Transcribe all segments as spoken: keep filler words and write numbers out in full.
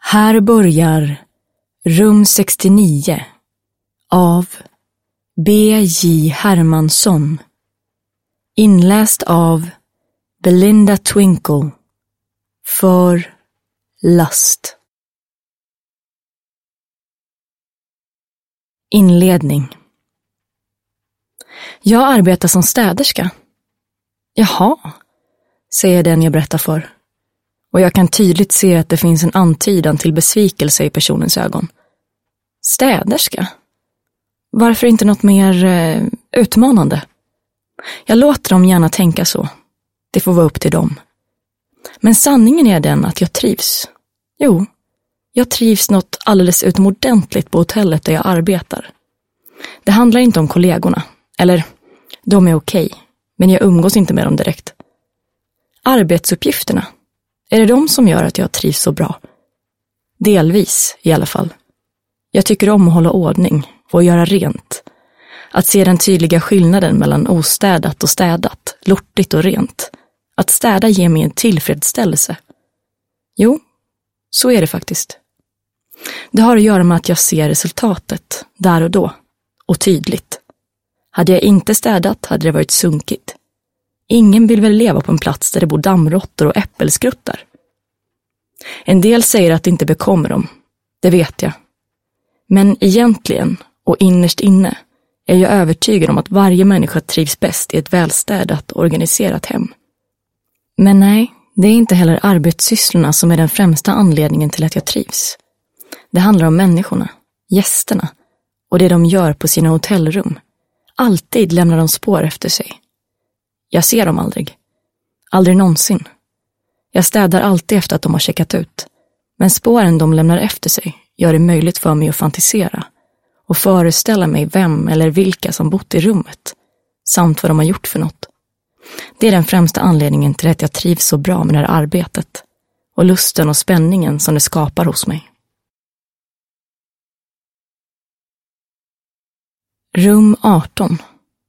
Här börjar rum sextionio av B J Hermansson. Inläst av Belinda Twinkle för Lust. Inledning. Jag arbetar som städerska. Jaha, säger den jag berättar för. Och jag kan tydligt se att det finns en antydan till besvikelse i personens ögon. Städerska? Varför inte något mer eh, utmanande? Jag låter dem gärna tänka så. Det får vara upp till dem. Men sanningen är den att jag trivs. Jo, jag trivs något alldeles utomordentligt på hotellet där jag arbetar. Det handlar inte om kollegorna. Eller, de är okej. Men jag umgås inte med dem direkt. Arbetsuppgifterna. Är det de som gör att jag trivs så bra? Delvis, i alla fall. Jag tycker om att hålla ordning och göra rent. Att se den tydliga skillnaden mellan ostädat och städat, lortigt och rent. Att städa ger mig en tillfredsställelse. Jo, så är det faktiskt. Det har att göra med att jag ser resultatet, där och då. Och tydligt. Hade jag inte städat hade det varit sunkigt. Ingen vill väl leva på en plats där det bor dammråttor och äppelskruttar. En del säger att det inte bekommer dem. Det vet jag. Men egentligen, och innerst inne, är jag övertygad om att varje människa trivs bäst i ett välstädat och organiserat hem. Men nej, det är inte heller arbetssysslorna som är den främsta anledningen till att jag trivs. Det handlar om människorna, gästerna, och det de gör på sina hotellrum. Alltid lämnar de spår efter sig. Jag ser dem aldrig. Aldrig någonsin. Jag städar alltid efter att de har checkat ut. Men spåren de lämnar efter sig gör det möjligt för mig att fantisera och föreställa mig vem eller vilka som bott i rummet samt vad de har gjort för något. Det är den främsta anledningen till att jag trivs så bra med det här arbetet och lusten och spänningen som det skapar hos mig. Rum arton.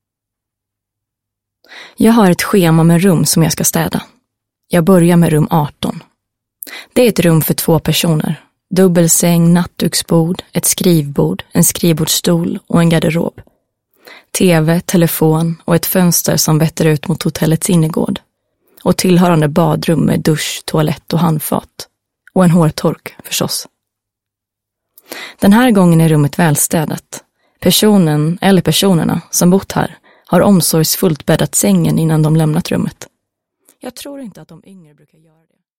Jag har ett schema med rum som jag ska städa. Jag börjar med rum arton. Det är ett rum för två personer. Dubbelsäng, nattduksbord, ett skrivbord, en skrivbordsstol och en garderob. Tv, telefon och ett fönster som vetter ut mot hotellets innergård. Och tillhörande badrum med dusch, toalett och handfat. Och en hårtork, förstås. Den här gången är rummet välstädat. Personen eller personerna som bott här har omsorgsfullt bäddat sängen innan de lämnat rummet. Jag tror inte att de yngre brukar göra det.